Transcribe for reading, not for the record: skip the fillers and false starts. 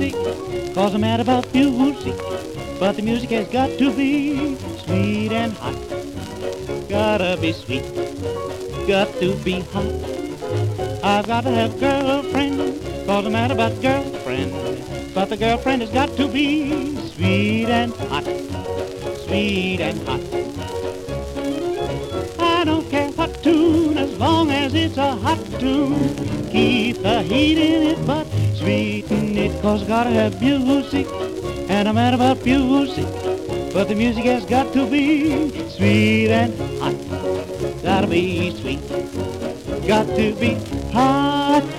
music, 'cause I'm mad about music. But the music has got to be sweet and hot. Gotta be sweet, got to be hot. I've got to have girlfriend, 'cause I'm mad about girlfriend. But the girlfriend has got to be sweet and hot, sweet and hot. I don't care what tune, as long as it's a hot tune. Keep the heat in it, but sweeten it, 'cause I gotta have music, and I'm mad about music. But the music has got to be sweet and hot. Gotta be sweet, got to be hot.